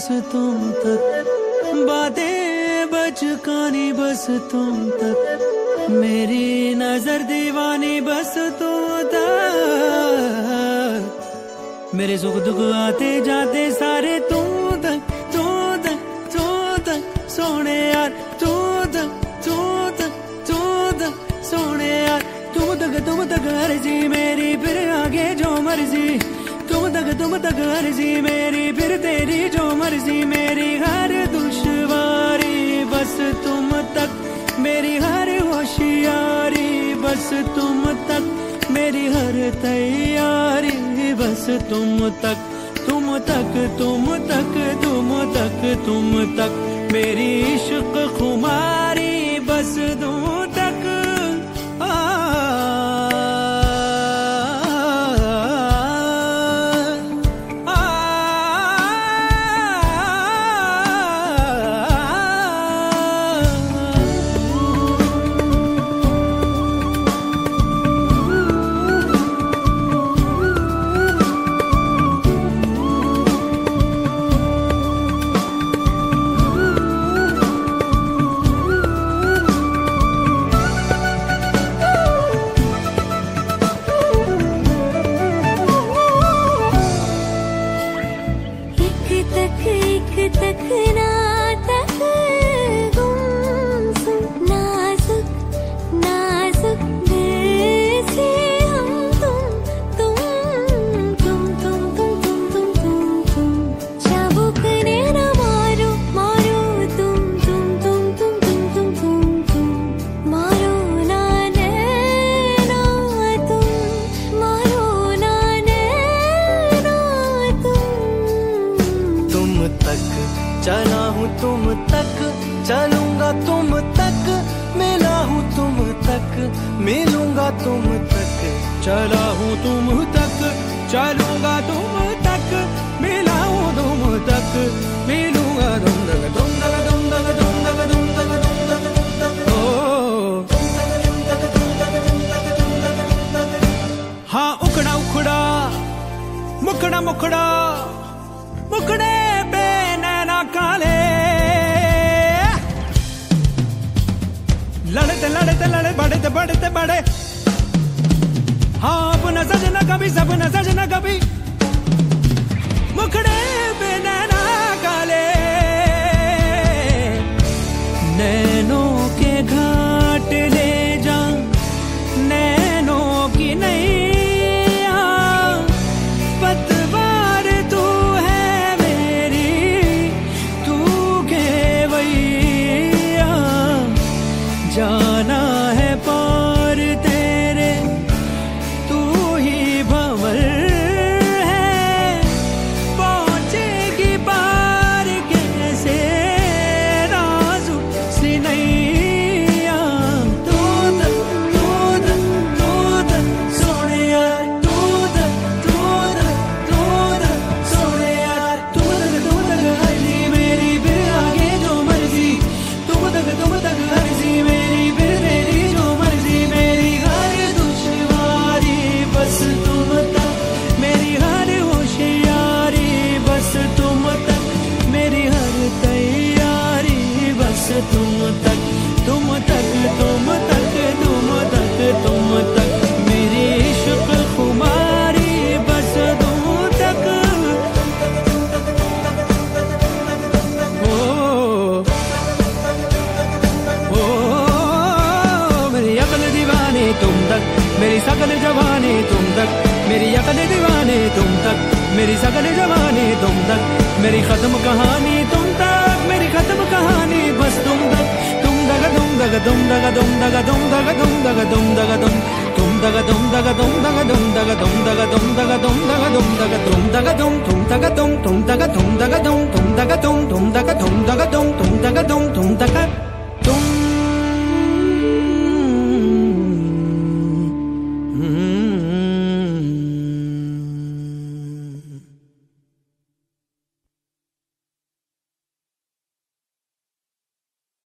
तुम तक, बातें बचकानी बस तुम तक, मेरी नजर दीवानी बस तुम तक, मेरे सुख दुख आते जाते सारे तुम तक, तुम तक, तुम तक सोने यार, तुम तक, तुम तक, तुम तक सोने यार, तुम तक अर्जी मेरी, फिर आगे जो मर्जी, तुम तक अर्जी मेरी, फिर तेरी जो मर्जी, मेरी हर दुश्वारी बस तुम तक, मेरी हर होशियारी बस तुम तक, मेरी हर तैयारी बस तुम तक, तुम तक, तुम तक, तुम तक, तुम तक, मेरी इश्क खुमारी बस तुम तक। चला हूँ तुम तक, चलूंगा तुम तक, मिला हूँ तुम तक, मिलूंगा तुम तक, चला हूँ तुम तक, चलूंगा तुम तक, मिला हूँ तुम तक, मिलूंगा तुम तक, तुम तक, तुम तक, तुम तक, तुम तक, तुम तक, तुम तक, ओ हाँ उखड़ा उखड़ा, मुखड़ा मुखड़ा, मुखड़े पे नैना काले, लड़ते लड़ते लड़े बढ़ते बढ़ते बढ़े, हाँ अपना सजना कभी सपना सजना कभी, मुखड़े पे नैना काले, नैनों के घाट ले जा, नैनों की नैया, पतवार तू है मेरी, तू केवैया, जाना है पार तेरे, तू ही भंवर है, पहुंचेगी पार कैसे नाजुक सी नैया, तू तक सोने यार, तू तक सोने यार, तू तक अर्जी मेरी, फिर आगे जो मर्जी, तुम तक अर्जी मेरी, फिर तेरी जो मर्जी, मेरी हर दुश्वारी बस तुम तक, मेरी हर होशियारी बस तुम तक, मेरी हर तैयारी बस तुम तक, तुम तक, तुम तक, तुम तक, तुम तक, मेरी इश्क खुमारी बस तुम तक, ओ ओ मेरी अकल दीवानी तुम तक, मेरी सकल जवानी तुम तक, मेरी अकल दीवानी तुम तक, मेरी सकल जवानी तुम तक, मेरी खत्म कहानी तुम तक, मेरी खत्म कहानी बस तुम तक, तुम दग तुम दग तुम दग तुम दग तुम दग तुम दग तुम